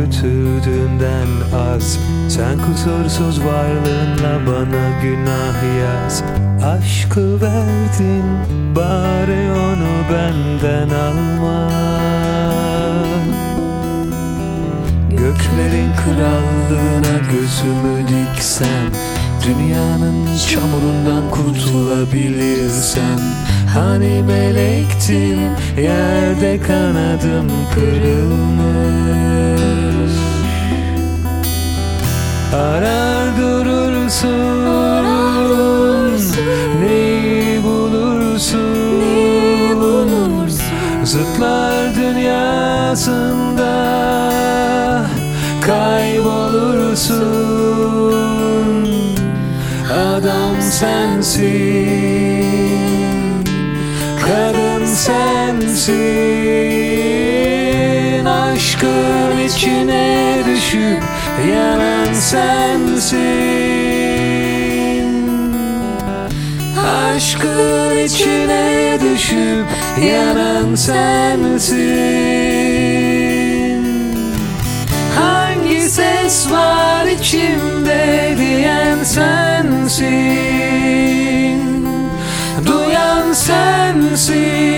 götürdüğünden az. Sen kusursuz varlığınla bana günah yaz. Aşkı verdin, bari onu benden alma. Göklerin krallığına gözümü diksem, dünyanın çamurundan kurtulabilirsem, hani melektim, yerde kanadım kırılmış. Arar durursun, neyi bulursun, zıtlar dünyasında kaybolursun. Adam sensin, kadın sensin. Aşkın içine düşüp yanan sensin. Aşkın içine düşüp yanan sensin. Hangi ses var içimde diyen sensin, duyan sensin.